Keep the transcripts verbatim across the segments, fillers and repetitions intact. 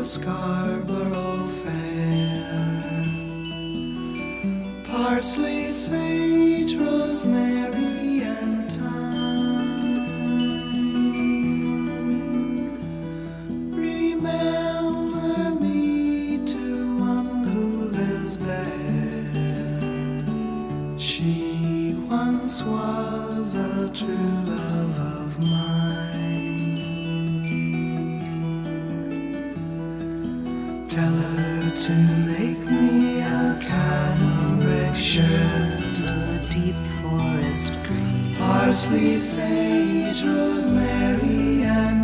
the Scarborough Fair. Parsley, sage, rosemary, and thyme. Remember me to one who lives there. She once was a true love of mine. Tell her to make me a cambric shirt, a deep forest green, parsley, sage, rosemary, and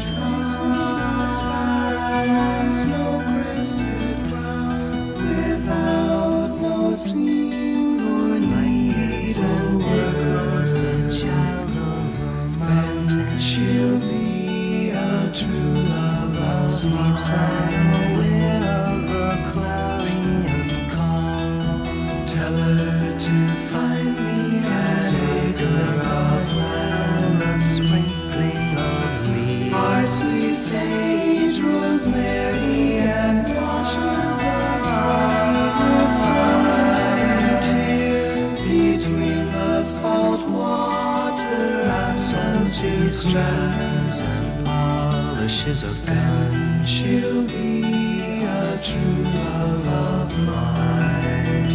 thyme, snow-crested brown, without no seam or need of words. The child of the mountain, she'll be a true love of mine. Aware of the cloudy and calm. Tell her to find me a acre of land, a sprinkling of leaves, parsley, sage, rosemary, and washes the bright sun tear between the salt water as she strands and polishes a gun. She'll be a true love of mine.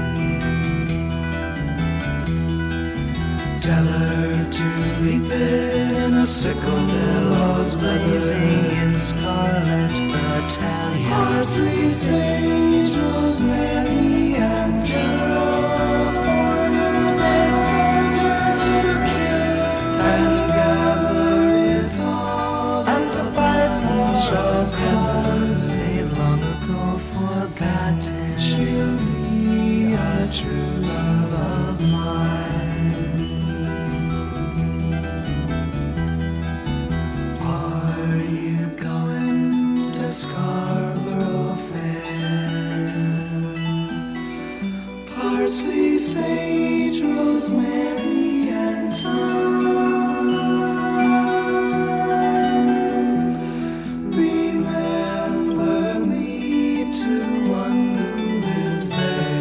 Tell her to reap it in a sickle, billows blazing in scarlet battalion. Parsley, sage, rosemary, and geraniums, born in their soldiers to kill, and gather it all and to fight for the cause they've long ago forgotten. She'll be a true love of mine. Are you going to Scarborough Fair? Parsley, sage, rosemary, and thyme. Remember me to one who lives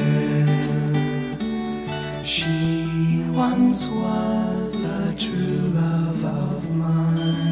there. She once was a true love of mine.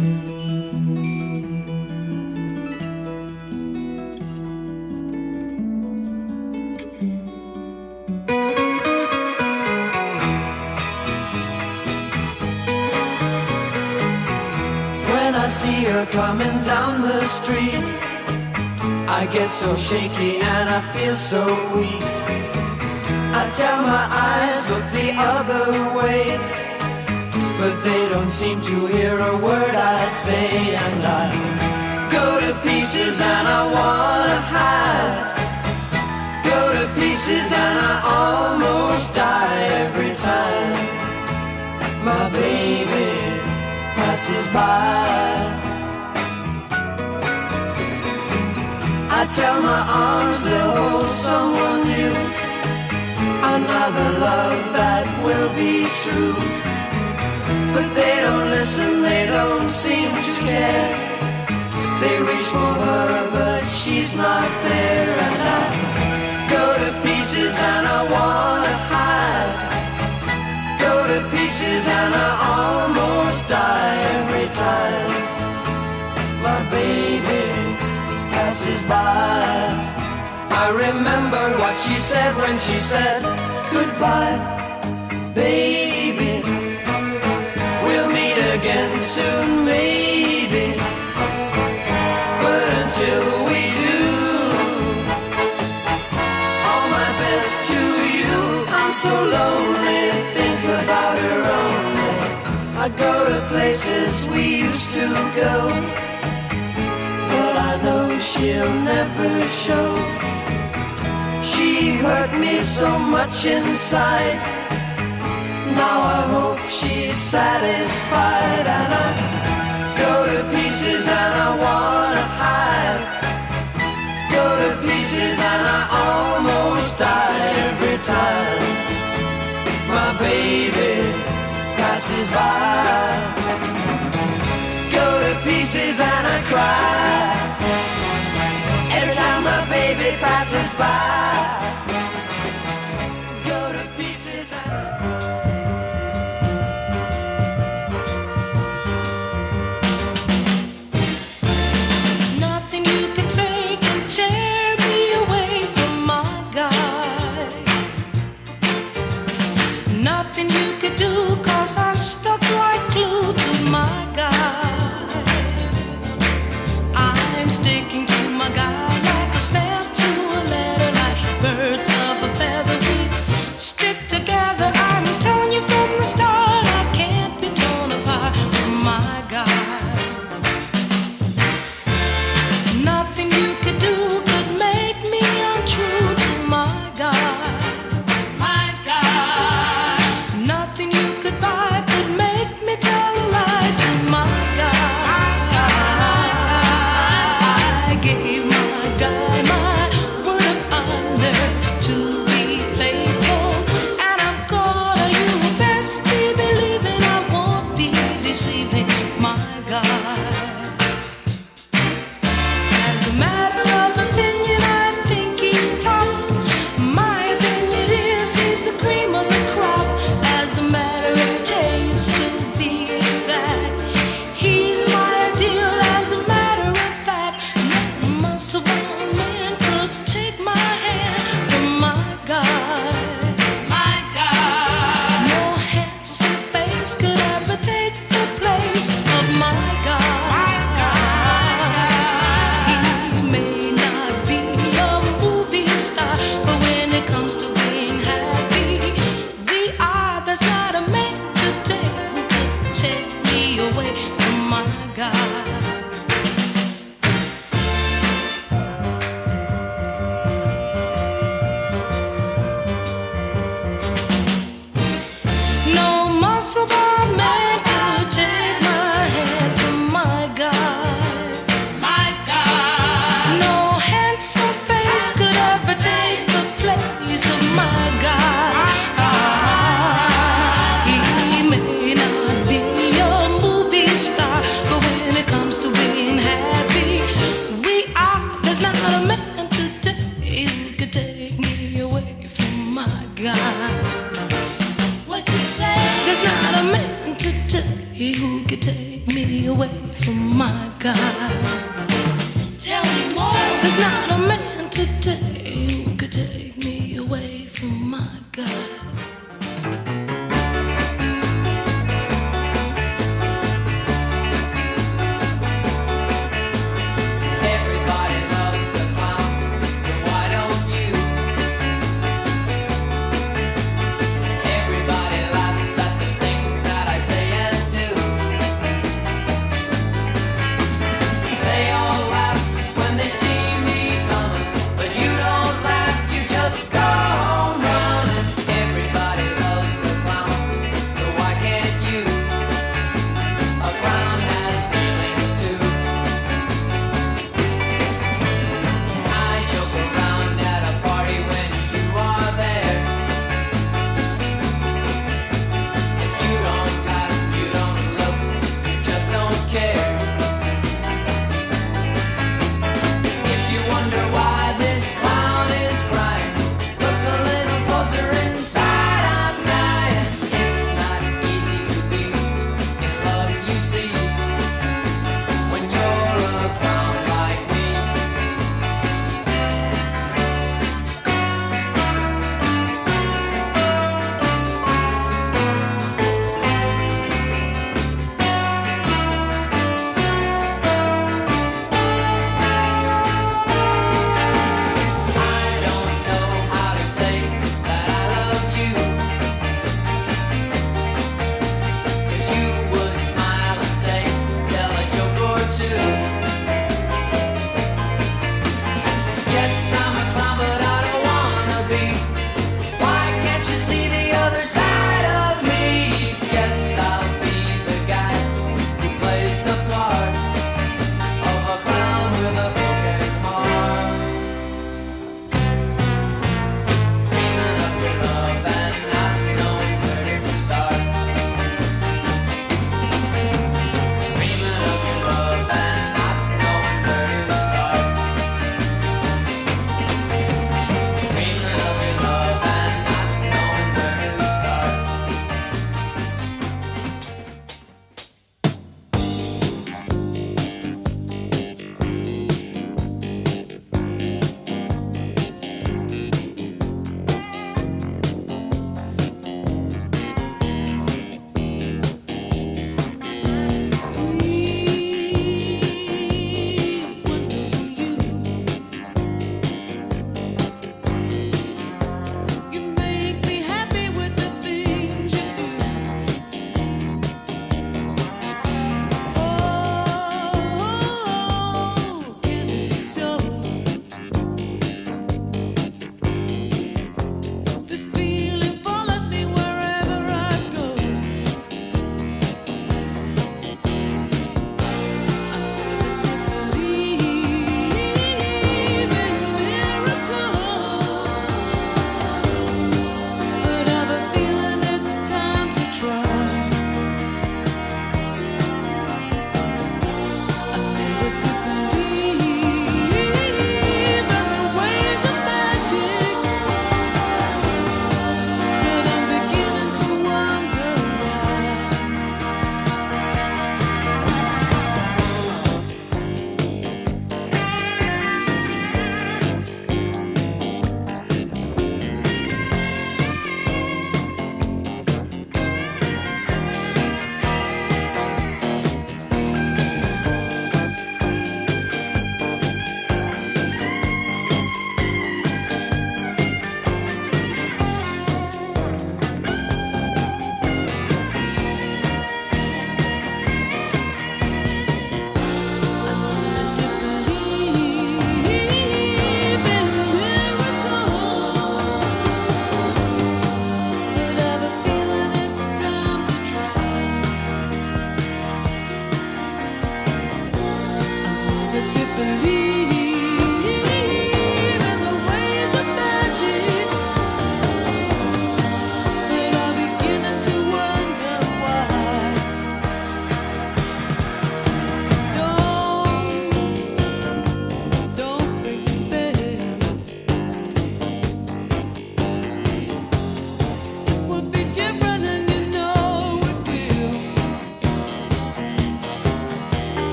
When I see her coming down the street, I get so shaky and I feel so weak. I tell my eyes, look the other way, but they don't seem to hear a word I say. And I go to pieces and I wanna hide, go to pieces and I almost die every time my baby passes by. I tell my arms they'll hold someone new, another love that will be true. But they don't listen, they don't seem to care. They reach for her, but she's not there. And I go to pieces and I wanna hide, go to pieces and I almost die every time my baby passes by. I remember what she said when she said goodbye. Baby, we'll meet again soon, maybe, but until we do, all my best to you. I'm so lonely, think about her only. I go to places we used to go, but I know she'll never show. She hurt me so much inside, now I hope she's satisfied. And I go to pieces and I wanna hide, go to pieces and I almost die every time my baby passes by. Go to pieces and I cry, passers-by go to pieces and who could take me away from my God. Tell me more. There's not a man today who could take me away from my God.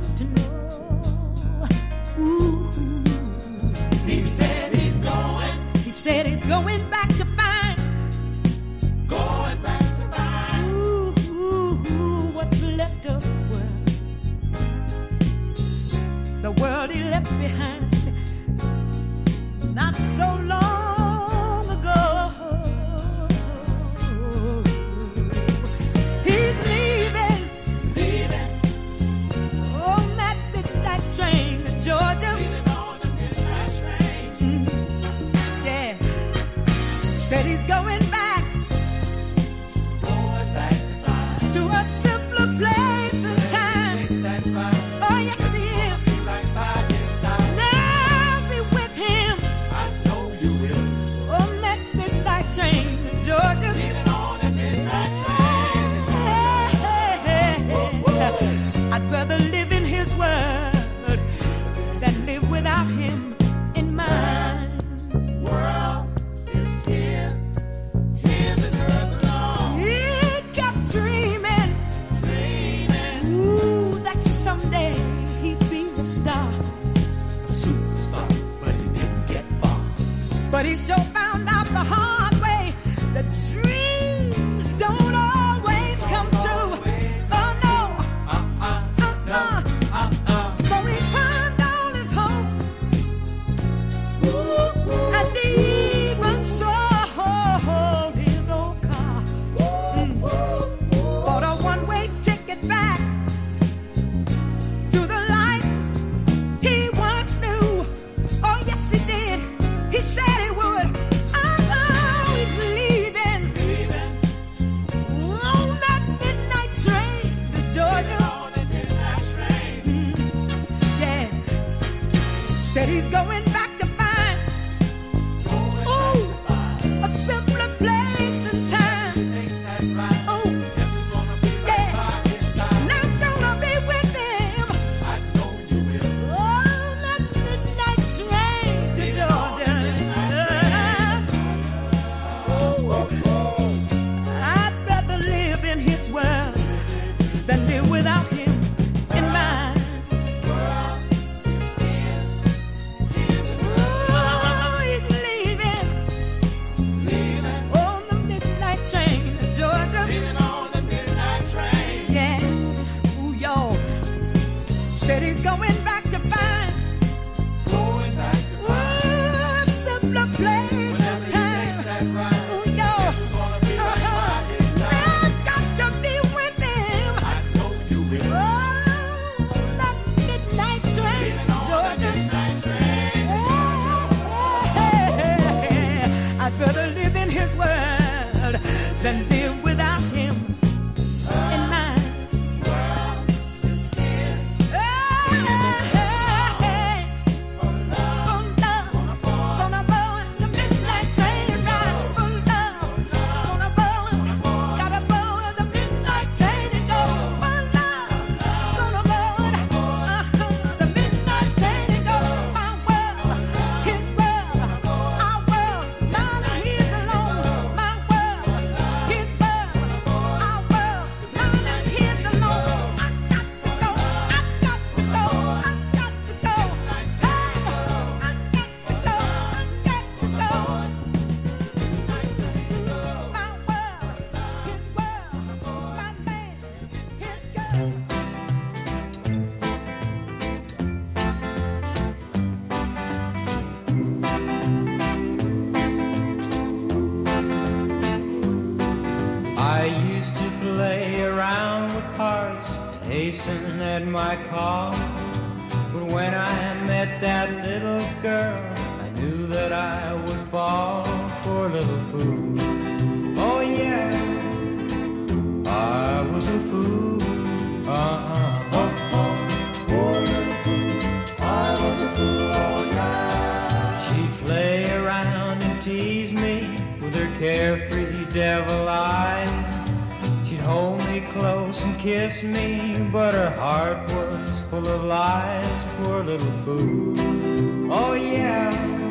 want to know. Ooh. He said he's going. He said he's going back to find. Going back to find. Ooh, ooh, ooh, what's left of his world. The world he left behind. Not so long ago. He's leaving. Leaving. On that midnight train to Georgia. Leaving on the midnight train. Mm, yeah. Said he's going back. Going back to find. To a simpler place and time. Takes that ride. Oh, yes, he is. Be right by his side. Now be with him I know you will. on that midnight train to Georgia. Leaving on the midnight train. I'd rather live in his world than live without him in mine. World is his. His and hers alone. He kept dreaming, Dreaming. ooh, that someday he'd be the star. A superstar, but he didn't get far. But he sure found out the hard way that dreams don't always come true. Oh no, Uh-uh. uh-uh. Uh-uh. So he pawned all his hopes, and he even sold his old car. Mm. Bought a one-way ticket back to the life he once knew. Oh yes, he did. He said he would. Oh, he's leaving Leaving on that midnight train to Georgia. on the midnight train. Mm. Yeah. Said he's going back to find, ooh, a simpler place and time. Takes that ride. Oh, Guess he's gonna be right yeah. by his side. And I'm gonna be with him I know you will. on that midnight train to Georgia. I'd rather live in his world than live without him in mine. Oh, he's leaving Leaving. on the midnight train to Georgia. Leaving on the midnight train. Yeah, ooh, y'all. Said he's going back to find, Going back to ooh, a simpler place whenever and he takes time. that ride. Ooh, y'all. Guess he's gonna be right by his side. I've got to be with him. I know you will. Oh, that midnight train Leaving to on the Georgia. midnight train. I'd rather live in his world than live without him in mine. World is his. Hey, for love, gonna board the midnight train ride. For love, gonna board, gotta board the midnight train and go. For love, gonna board, uh-huh, the midnight train and go. My world, his world, our world, none of his alone. My world, his world, our world, none of his alone. I got to go, I got to go, I got to go. Hey, I got to go, I got to go. My world, his world, my man, his girl. I used to play around with hearts, hasten at my call. But when I met that little girl, I knew that I would fall. Poor little fool. Oh yeah, I was a fool. Uh-huh. Oh, oh. Poor little fool. I was a fool. Oh yeah. She'd play around and tease me with her carefree devil eyes. She'd hold me close and kiss me, but her heart was full of lies. Poor little fool. Oh yeah,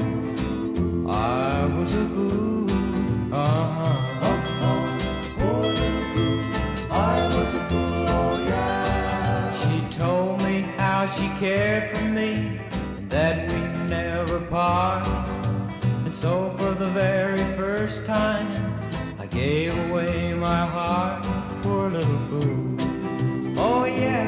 I was a fool. Uh-huh. Oh, oh. Poor little fool. I was a fool. Oh yeah. She told me how how she cared for me, and that we'd never part. And so for the very first time, I gave away my heart. Poor little fool. Oh yeah,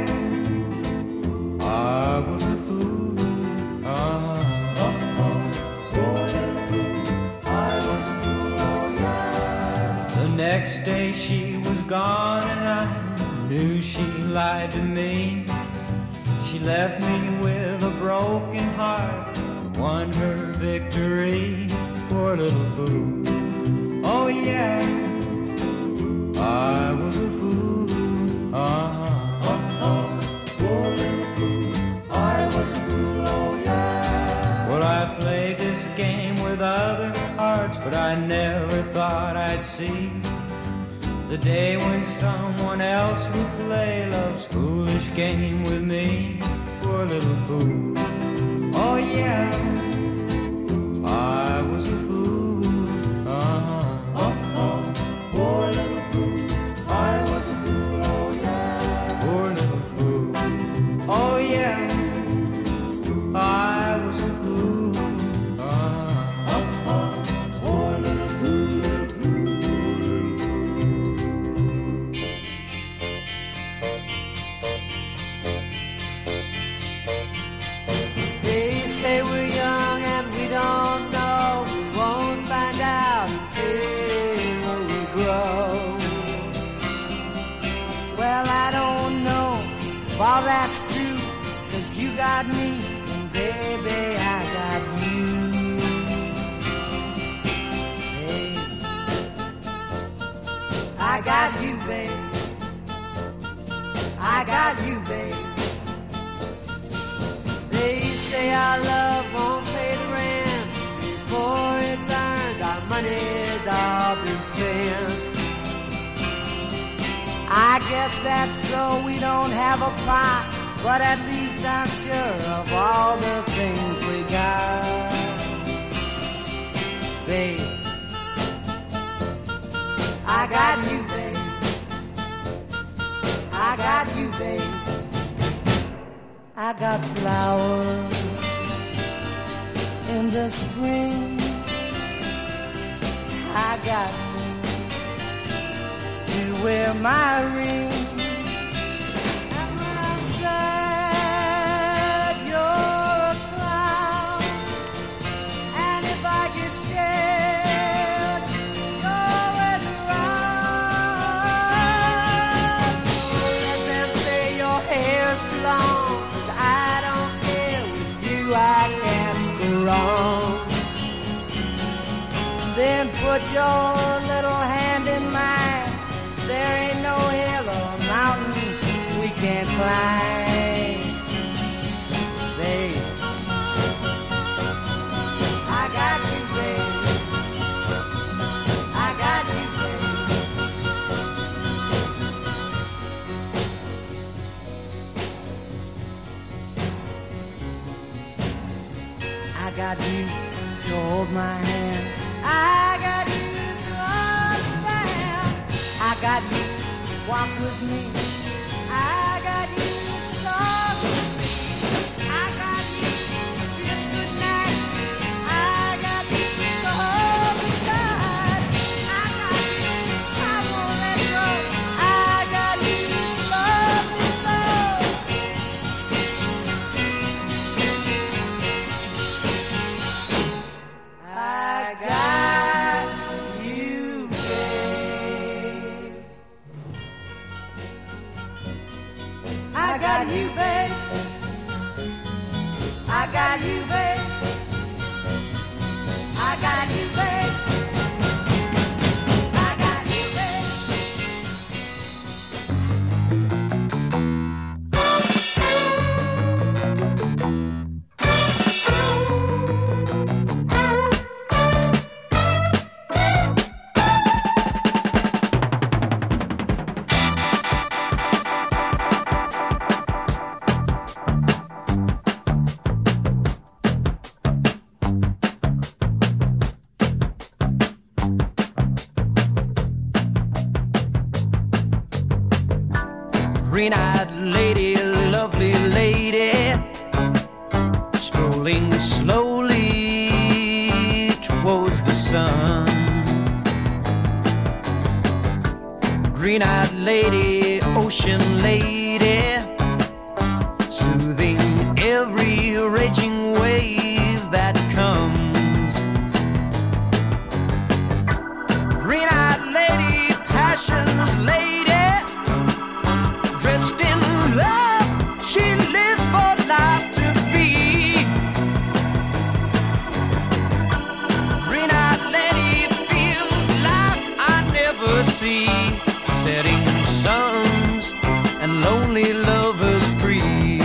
I was a fool. Uh-huh. Uh-huh. Poor little fool. I was a fool. Oh yeah. The next day she was gone, and I knew she lied to me. She left me with a broken heart, won her victory. Poor little fool. Oh yeah, I was a fool. Uh-huh. Uh-huh. Poor little fool. I was a fool. Oh yeah. Well, I played this game with other hearts, but I never thought I'd see the day when someone else would play love's foolish game with me. Poor little fool. Oh yeah, I was a fool. Uh-huh. Uh-huh. Poor little fool. I was a fool. Oh yeah. Poor little fool. Oh yeah, I was a fool. Uh-huh. Uh-huh. Poor little fool, little fool, little fool. They say we're young and we don't know. We won't find out until we grow. Well, I don't know if all that's true, 'cause you got me and baby I got you. Hey, I got you, babe. I got you, babe. They say our love won't pay the rent before it's earned. Our money's all been spent. I guess that's so we don't have a pot, but at least I'm sure of all the things we got. Babe, I got you, babe. I got you, babe. I got flowers in the spring. I got you to wear my ring. And when I'm sad, you're a clown. And if I get scared, you're always around. So let them say your hair's too long. I don't care, with you I can't go wrong. Then put your little hand in mine. There ain't no hill or mountain we can't climb. Babe, I got you, babe. I got you, babe. I got you to hold my hand. I got you to understand. I got you to walk with me. I got you to talk with me. I got you to kiss goodnight. I got you to hold me tight. I got you, I won't let go. I got you to love me so. I got you, babe. I got you, babe. I got you, babe. I got you, babe. I got you, babe. green-eyed lady, lovely lady, Green-eyed lady, ocean lady, soothing every raging wave that comes. Green-eyed lady, passion's lady, dressed in love, she lives for life to be. Green-eyed lady feels life I never see, setting suns and lonely lovers free.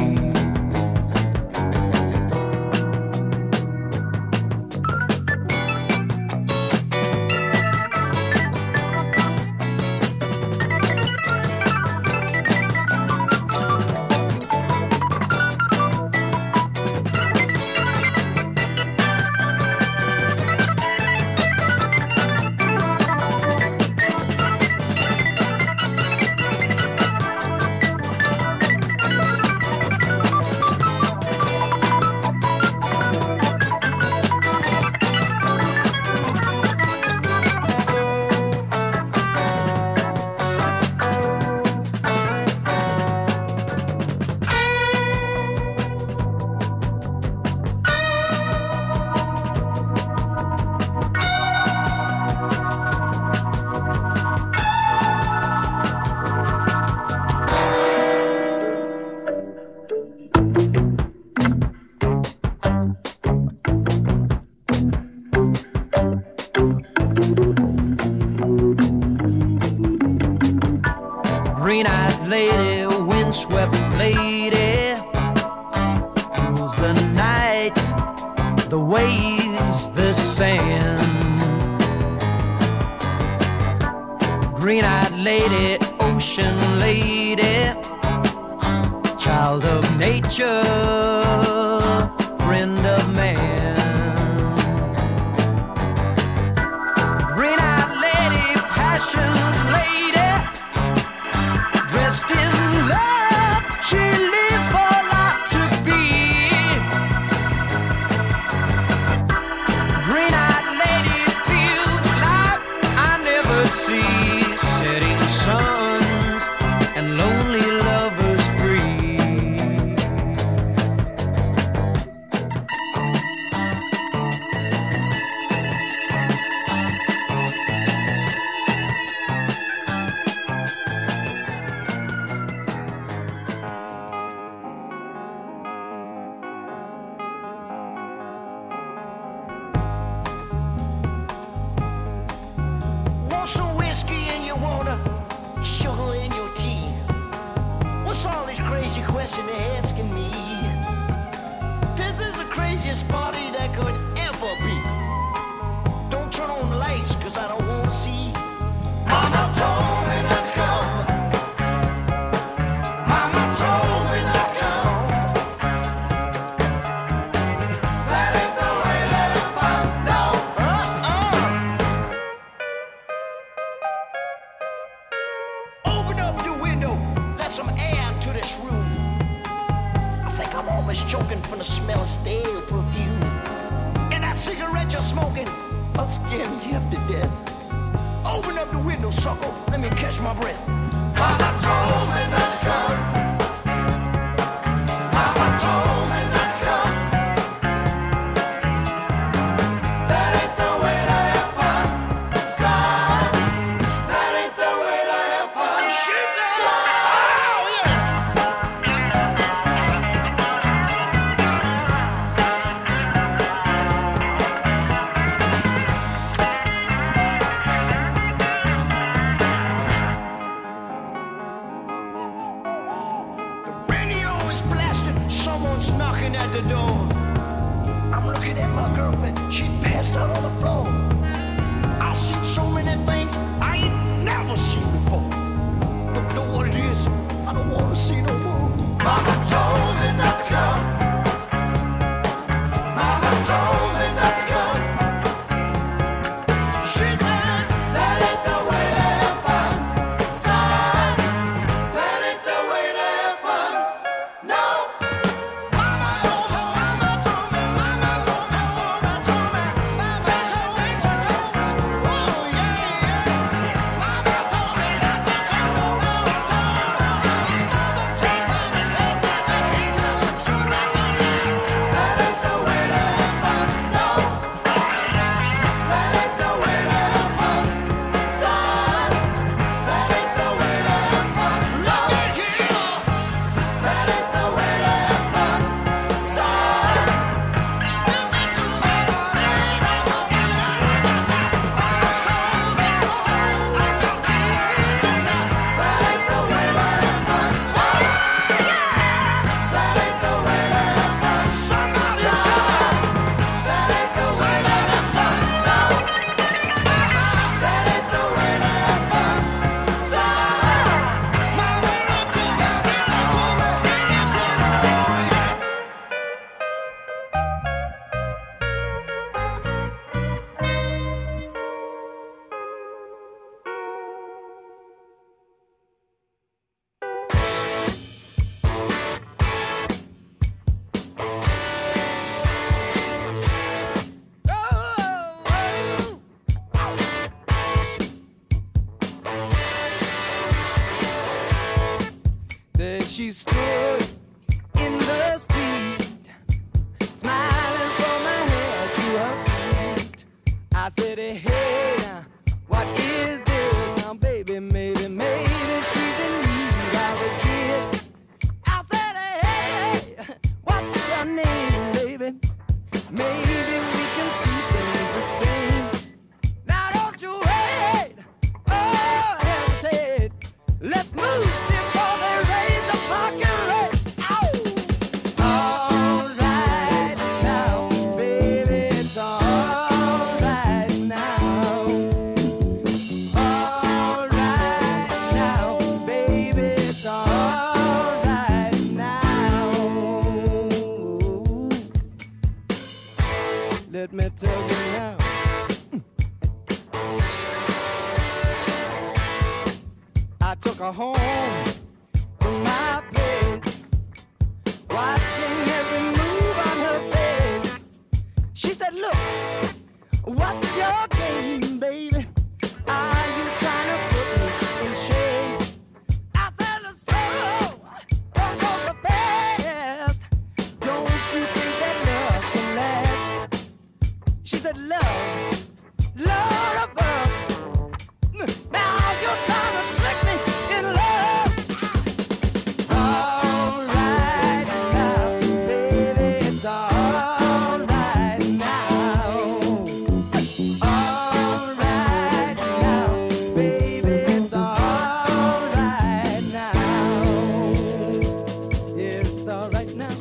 Green-eyed lady, windswept lady, rules the night, the waves, the sand. Green-eyed lady, ocean lady, child of nature, friend of man. Green-eyed lady, passion's lady, dressed in love, she lives for life to be. Green-eyed lady feels life I never see, setting suns and lonely lovers free. Want some whiskey in your water, sugar in your tea? What's all this crazy question they're asking me? This is the craziest party that could ever be. Don't turn on the lights, cause I don't wanna see. Mama told me not to come. Mama told me not to come. That ain't the way that I found out. Uh-uh. Open up the window, let some air into this room. I think I'm almost choking from the smell of stale perfume. And that cigarette you're smoking, I'll scare me half to death. Open up the window, sucker, let me catch my breath. Mama told me not to come. Mama told me not to come. That ain't the way to have fun, son. That ain't the way to have fun. She said, oh, yeah. The radio is blasting, someone's knocking at the door. I'm looking at my girlfriend, she passed out on the floor. I've seen so many things I ain't never seen before. Don't know what it is, I don't wanna see no more. Mama told me not to come. Mama told me not to come. She said, that ain't the way to have fun, son. That ain't the way to have fun, no. Mama told me, mama told me, mama told me, told me, told me. That's how we told me. Oh, yeah, yeah. Mama told me not to We stood in the street, smiling from her head to her feet. I said, hey, now, what is this? Now, baby, maybe, maybe she's in need of a kiss. I said, hey, hey, what's your name, baby? Maybe we can see things the same. Now, don't you wait, oh, hesitate. Let's move before they raise the parking rate. Ow! All right now, baby, it's all right now. All right now, baby, it's all right now. Let me tell you now. I took her home to my place, watching every move on her face. She said, look, what's your game, baby? Are you trying to put me in shame? I said, look, slow, don't go so fast. Don't you think that love can last? She said, love, love above. Now you're trying to trick me in love. All right now, baby, it's all right now. All right now, baby, it's all right now. Yeah, it's all right now.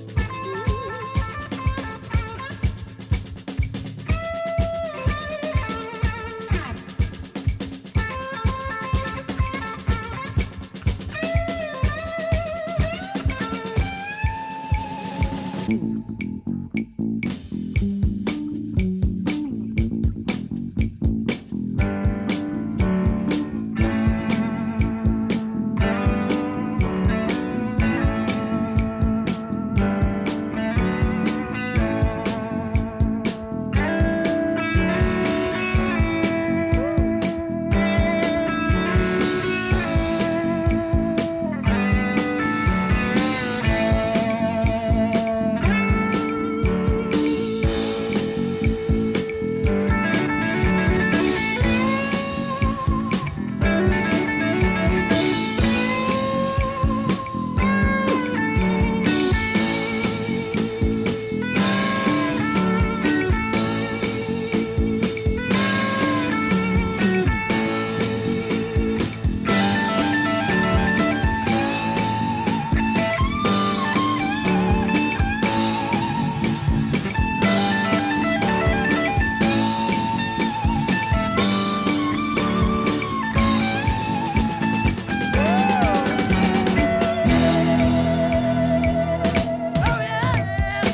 Oh, yeah.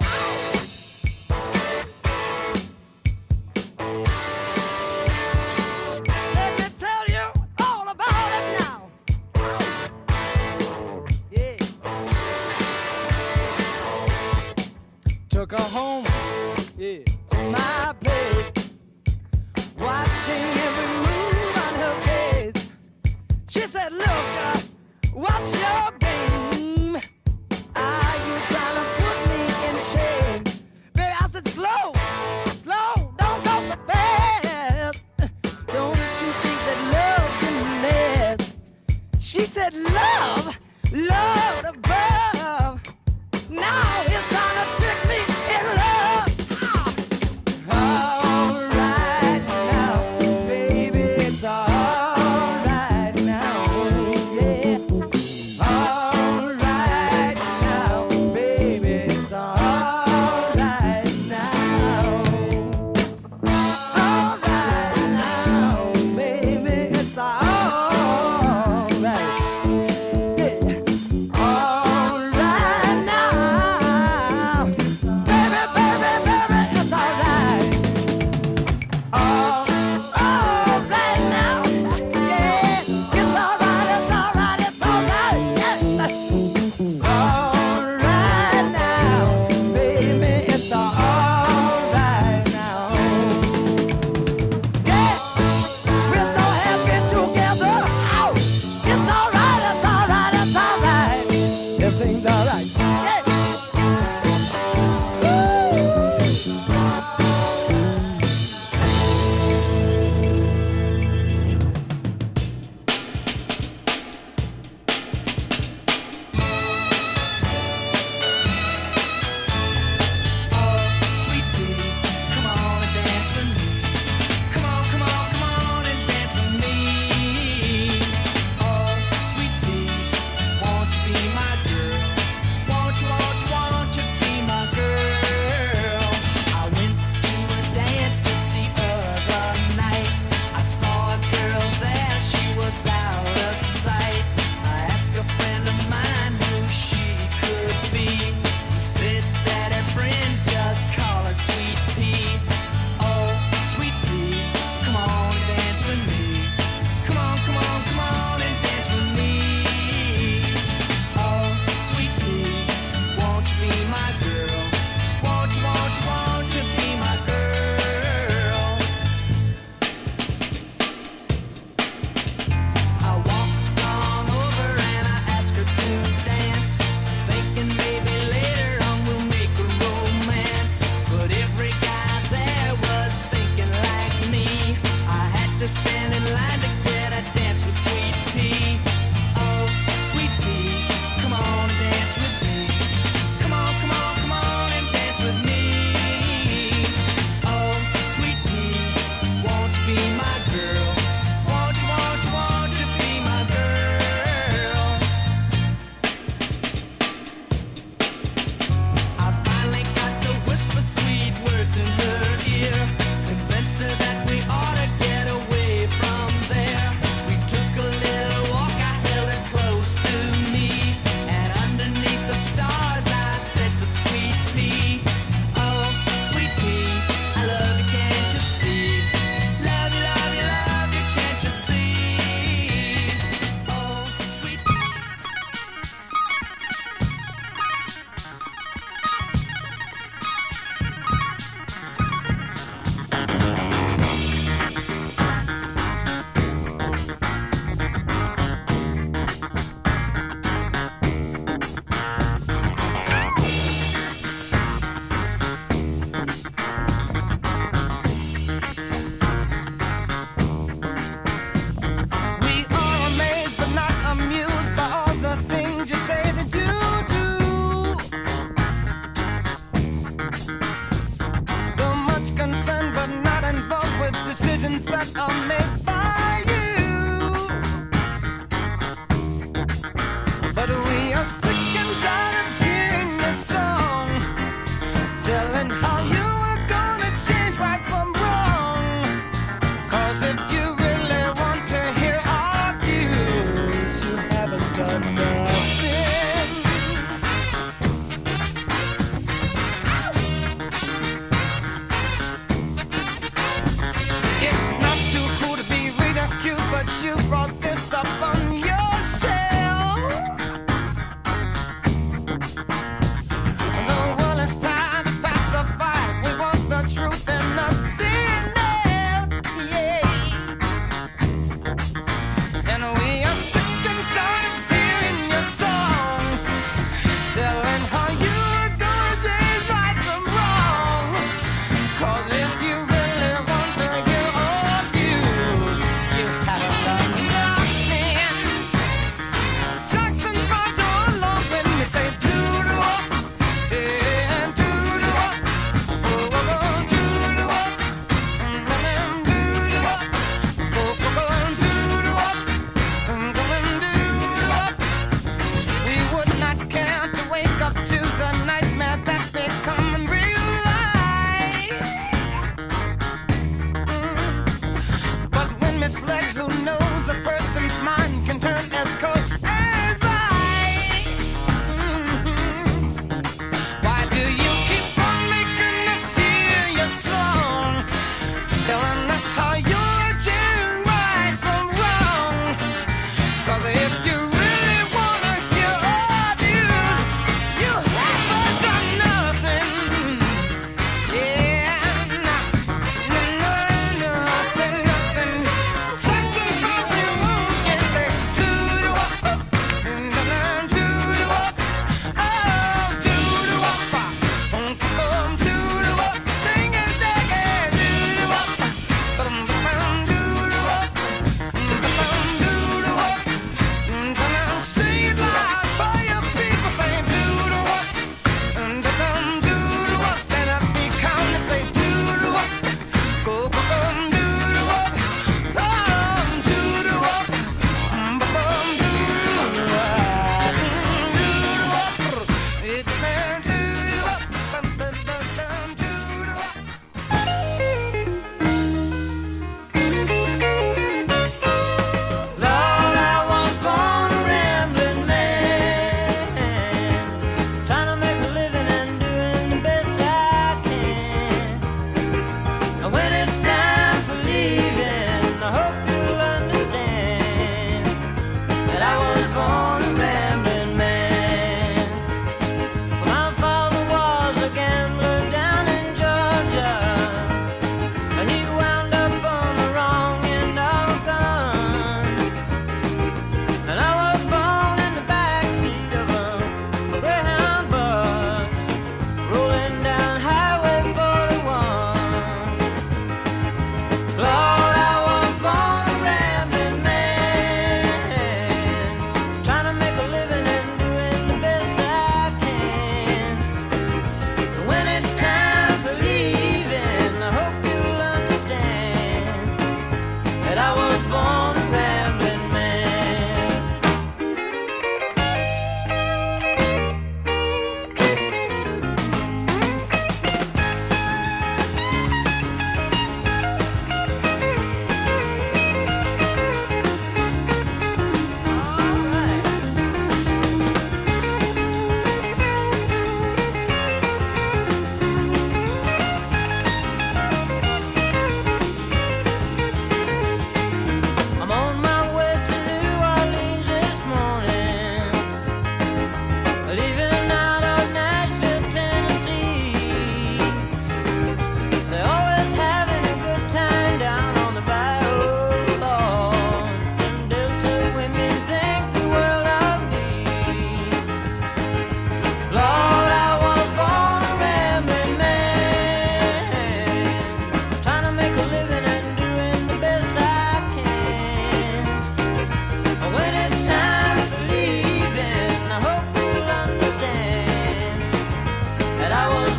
Let me tell you all about it now. Yeah. Took her home, yeah, to my place, watching every move on her face. She said, look, uh, what's your game? Are you trying to put me in shame? Baby, I said, slow, slow, don't go so fast. Don't you think that love can last? She said, love, love above. Now he's trying to trick me in love. All right now, baby, it's all right now. Yeah. All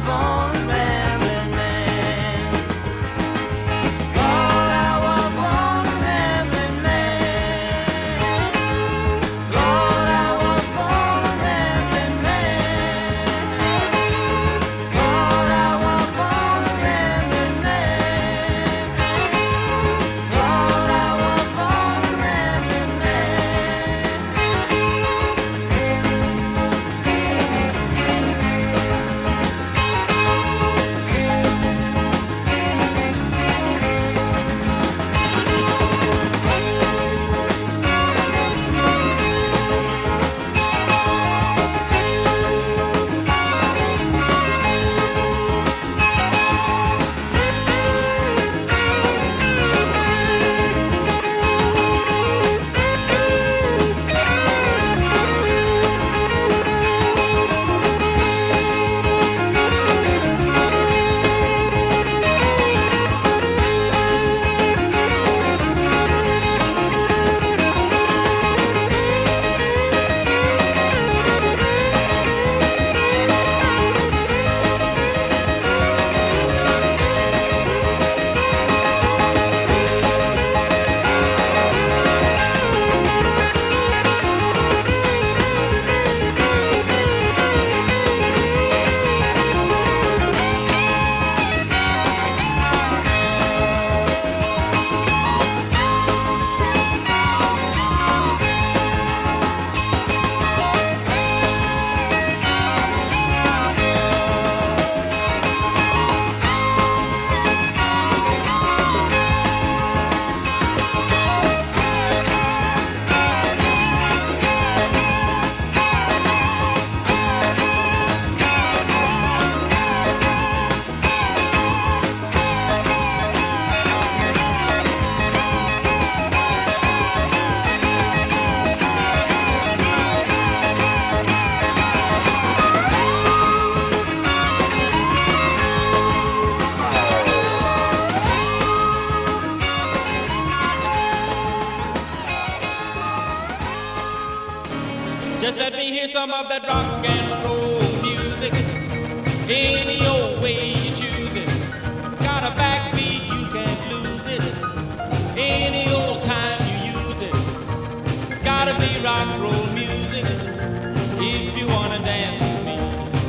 born a rambling man. Lord, I was born a rambling man. Lord, I was born a rambling man. Lord, I was born a rambling man. Lord, I was born a rambling man. Just let me hear some of that rock and roll music. Any old way you choose it. It's got a backbeat, you can't lose it. Any old time you use it. It's gotta be rock and roll music. If you wanna dance with me.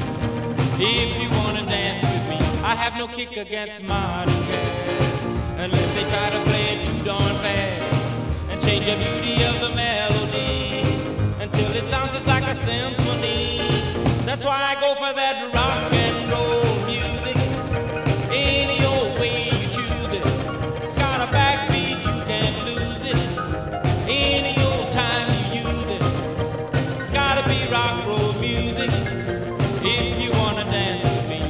If you wanna dance with me. I have no kick against modern jazz, unless they try to play it too darn fast and change the beauty of the melody until it sounds just like a symphony. That's why I go for that rock and roll music. Any old way you choose it. It's got a backbeat, you can't lose it. Any old time you use it. It's gotta be rock and roll music. If you wanna dance with me.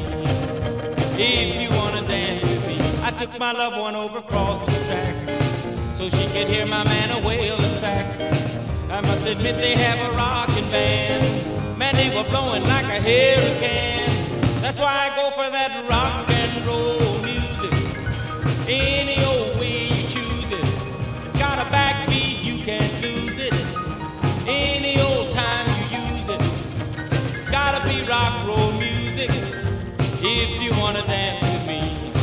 If you wanna dance with me. I took my loved one over across the tracks so she could hear my man a wailing sax. I must admit they have a rockin' band. Man, they were blowing like a hurricane. That's why I go for that rock and roll music. Any old way you choose it. It's got a backbeat, you can't lose it. Any old time you use it. It's gotta be rock and roll music. If you wanna dance with me.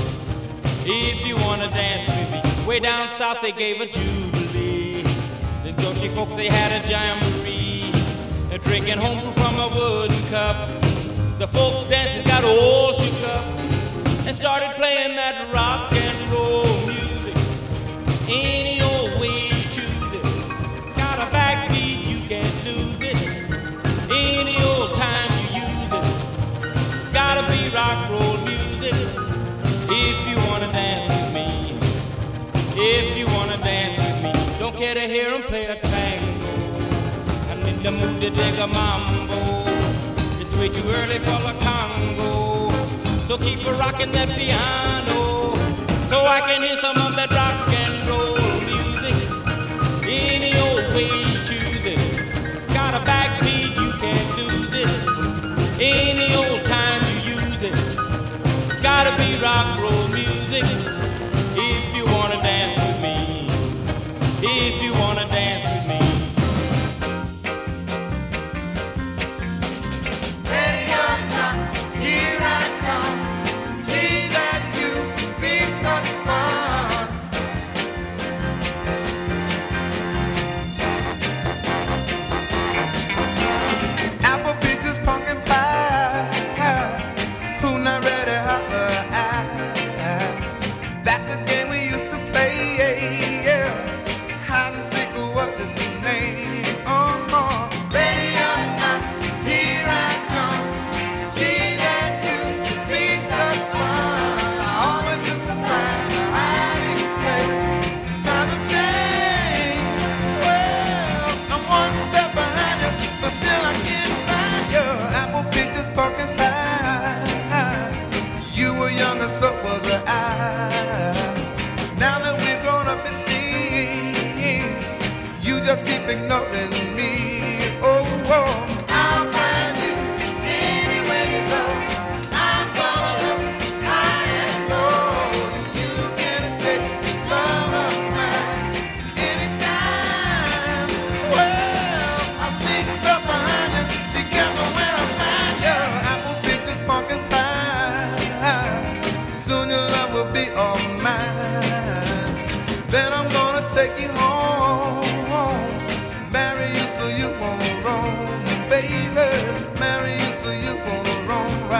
If you wanna dance with me. Way down south they gave a jubilee. The Dutchy folks, they had a jamboree, a drinking home from a wooden cup. The folks dancing got all shook up and started playing that rock and roll music. Any old way you choose it. It's got a backbeat, you can't lose it. Any old time you use it. It's gotta be rock and roll music. If you wanna dance with me. If you wanna dance with me. Don't care to hear him play a tango. I'm in the mood to dig a mambo. It's way too early for the Congo. So keep a rocking that piano, so I can hear some of that rock and roll music. Any old way you choose it. It's got a backbeat, you can't lose it. Any old time you use it. It's gotta be rock and roll music. If you wanna dance with me. If you wanna dance with me. Ready or not, here I come.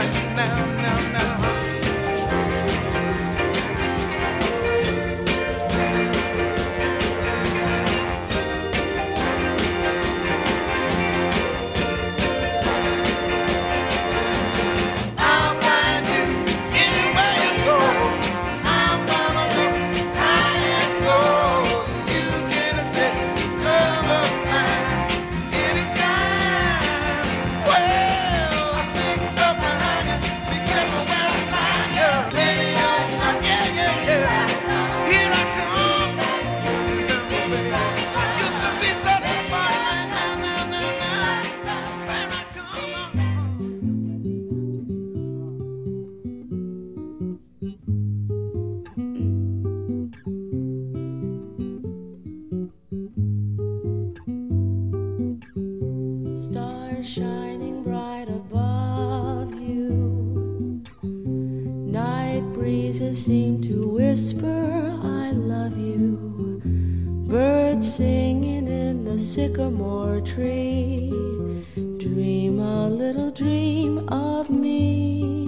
Stars shining bright above you. Night breezes seem to whisper, I love you. Birds singing in the sycamore tree. Dream a little dream of me.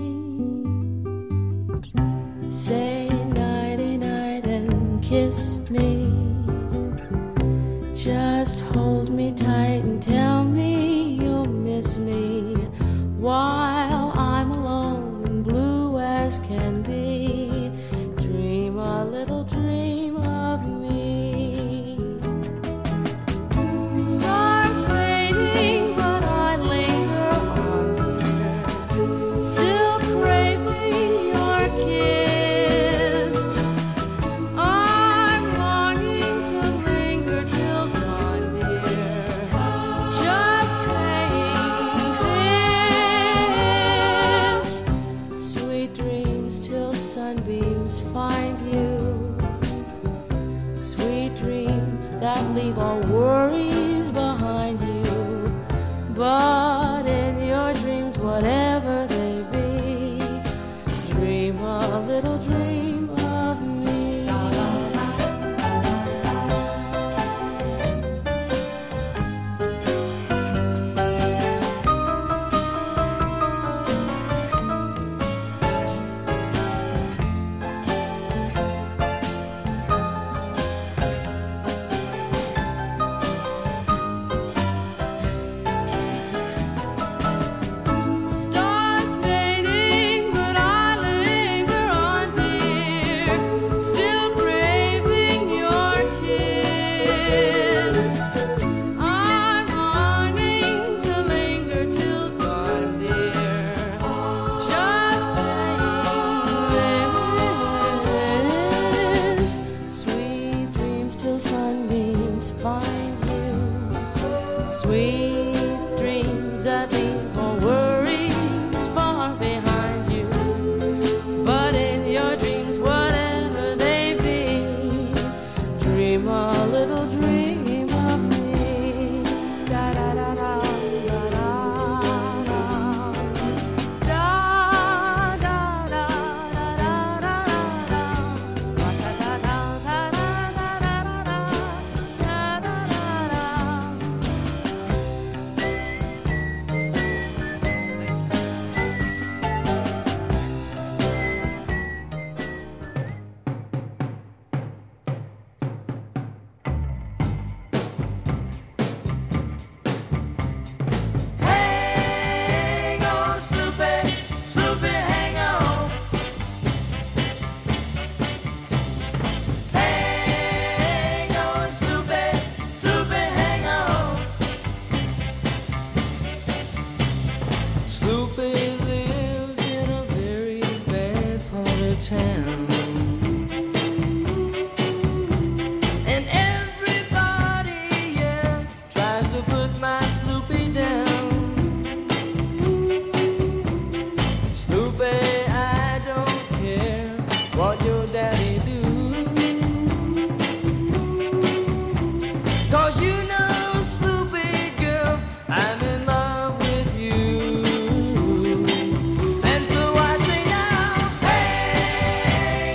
Say nighty night and kiss me. Just hold me tight and tell me you'll miss me while I'm alone and blue as can be. Dream a little dream of me. Stars fading, but I linger on, dear, still craving your kiss. I'm longing to linger till dawn, dear, just saying this. Sweet dreams till sunbeams find you. Sweet dreams that leave all worries behind you. But in your dreams, whatever they be, dream a little dream of me. Stars fading, but I linger on, dear, still craving your kiss. I'm longing to linger till dawn, dear, just saying this. Sweet dreams till sunbeams find you. Sweet dreams that leave all worries far behind you. But in your dreams, whatever they be, dream a little dream of me. Da da da da da da da. Da da da da da da da da. Da da da da da da da da da. Da da da da. Hang on, Snoopy, Snoopy, hang on. Hang on, Snoopy, Snoopy, hang on. Snoopy lives in a very bad part of town. And everybody, yeah, tries to put my Snoopy down. Snoopy, I don't care what your daddy do. 'Cause you know, Snoopy girl, I'm in love with you. And so I say now, hey,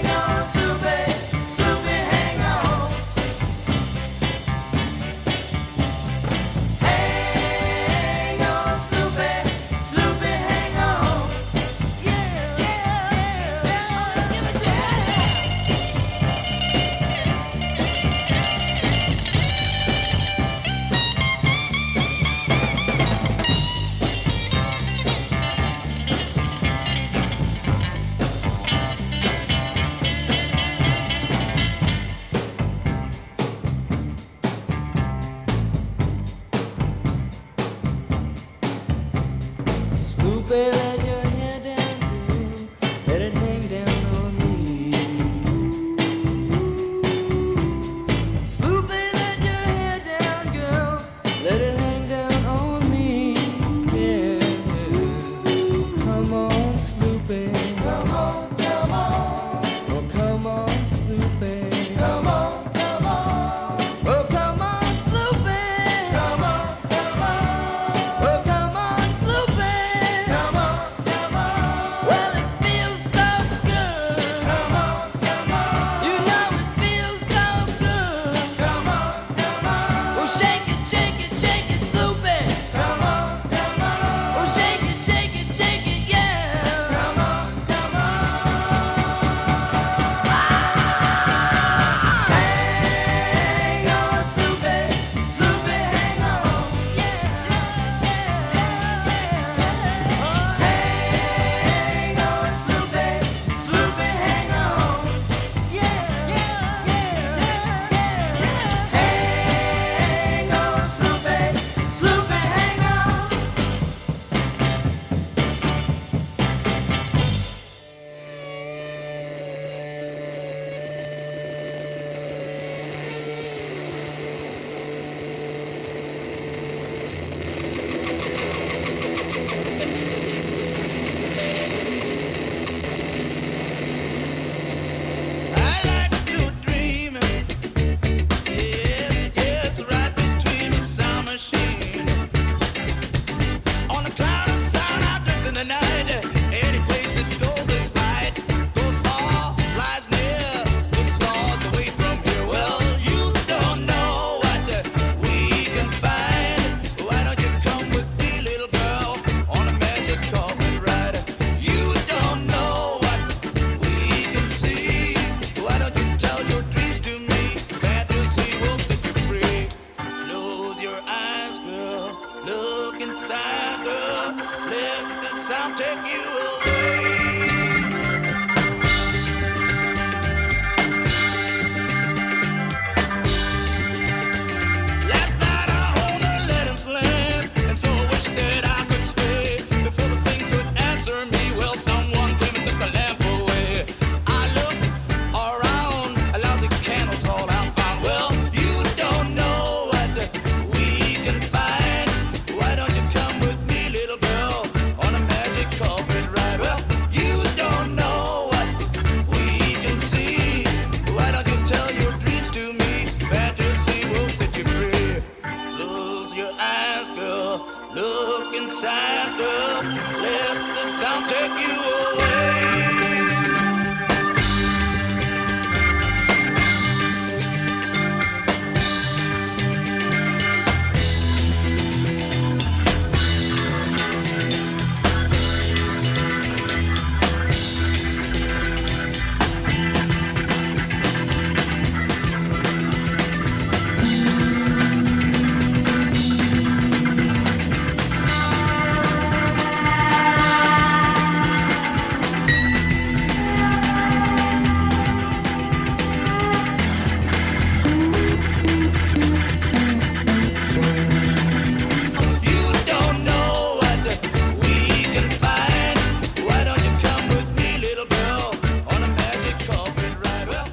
Last night I owned a lettuce land, and so I wish that I could stay. Before the thing could answer me, well, someone came and took the lamp away. I looked around, a lousy candle's all I found. Well, you don't know what we can find. Why don't you come with me, little girl, on a magic carpet ride? Well, you don't know what we can see. Why don't you tell your dreams to me? Fantasy will set you free. Close your eyes, girl. Look inside, girl. Let the sound take you